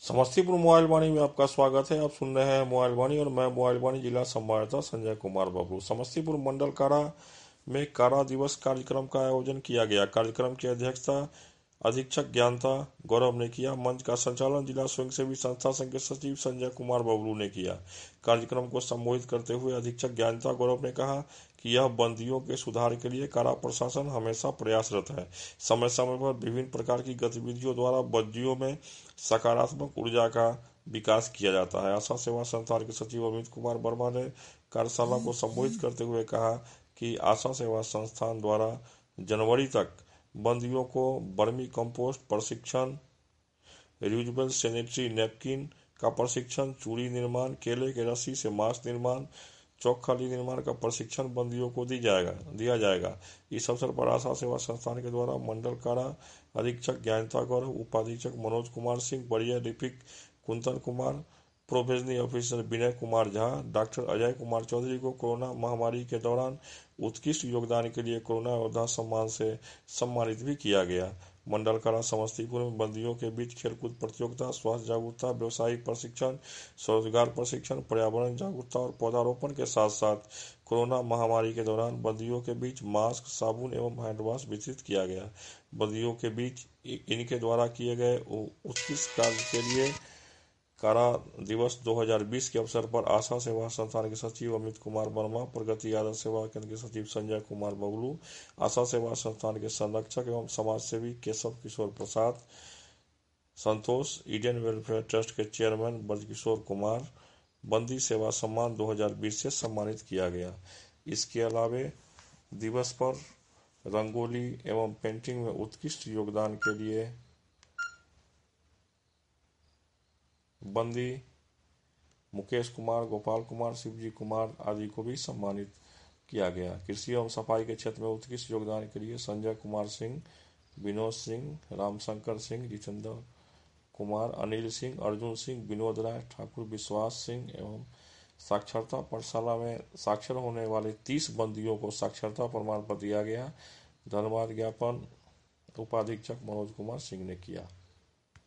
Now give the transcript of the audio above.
Samastipur mobile वाणी में आपका स्वागत है। आप सुन रहे हैं मोबाइल वाणी और मैं मोबाइल वाणी जिला संवाददाता संजय कुमार बबलू। समस्तीपुर मंडल कारा में कारा दिवस कार्यक्रम का आयोजन किया गया। कार्यक्रम की अध्यक्षता अधीक्षक ज्ञानता गौरव ने किया। मंच का संचालन जिला स्वयंसेवी संस्था संघ के सचिव संजय कुमार बबलू ने किया। कार्यक्रम को संबोधित करते हुए अधीक्षक ज्ञानता गौरव ने कहा कि यह बंदियों के सुधार के लिए कारा प्रशासन हमेशा प्रयासरत है। समय समय पर विभिन्न प्रकार की गतिविधियों द्वारा बंदियों में सकारात्मक ऊर्जा का विकास किया जाता है। आशा सेवा संस्थान के सचिव अमित कुमार वर्मा ने कार्यशाला को संबोधित करते हुए कहा कि आशा सेवा संस्थान द्वारा जनवरी तक बंदियों को वर्मी कंपोस्ट प्रशिक्षण, रियूजेबल सैनिटरी नैपकिन का प्रशिक्षण, चूड़ी निर्माण, केले के रस्सी से मास्क निर्माण, चौक खाली निर्माण का प्रशिक्षण बंदियों को दिया जाएगा। इस अवसर पर आशा सेवा संस्थान के द्वारा मंडल कारा अधीक्षक ज्ञानता गौरव, उपाधीक्षक मनोज कुमार सिंह, बढ़िया लिपिक Kundan Kumar, probationary officer Vinay Kumar Jha, doctor Ajay Kumar Chaudhary को कोरोना महामारी के दौरान उत्कृष्ट योगदान के लिए कोरोना योद्धा सम्मान से सम्मानित भी किया गया। मंडल कारा समस्तीपुर में बंदियों के बीच खेलकूद प्रतियोगिता, स्वास्थ्य जागरूकता, व्यवसायिक प्रशिक्षण, स्वरोजगार प्रशिक्षण, पर्यावरण जागरूकता और पौधारोपण के साथ साथ कोरोना महामारी के दौरान बंदियों के बीच मास्क, साबुन एवं हैंड वॉश वितरित किया गया। बंदियों के बीच इनके द्वारा किए गए उत्कृष्ट कार्य के लिए कारा दिवस 2020 के अवसर पर आशा सेवा संस्थान के सचिव अमित कुमार वर्मा, प्रगति आदर्श सेवा केंद्र के सचिव संजय कुमार बबलू, आशा सेवा संस्थान के संरक्षक एवं समाज सेवी Keshav Kishore Prasad, Santosh, Eden welfare trust के चेयरमैन ब्रजकिशोर कुमार, बंदी सेवा सम्मान 2020 से सम्मानित किया गया। इसके अलावे दिवस पर रंगोली एवं पेंटिंग में उत्कृष्ट योगदान के लिए बंदी मुकेश कुमार, गोपाल कुमार, शिवजी कुमार आदि को भी सम्मानित किया गया। कृषि एवं सफाई के क्षेत्र में उत्कृष्ट योगदान के लिए संजय कुमार सिंह, विनोद सिंह, रामशंकर सिंह, जितेंद्र कुमार, अनिल सिंह, अर्जुन सिंह, विनोद राय, ठाकुर विश्वास सिंह एवं साक्षरता पाठशाला में साक्षर होने वाले 30 बंदियों को साक्षरता प्रमाण पत्र दिया गया। धन्यवाद ज्ञापन उपाधीक्षक मनोज कुमार सिंह ने किया।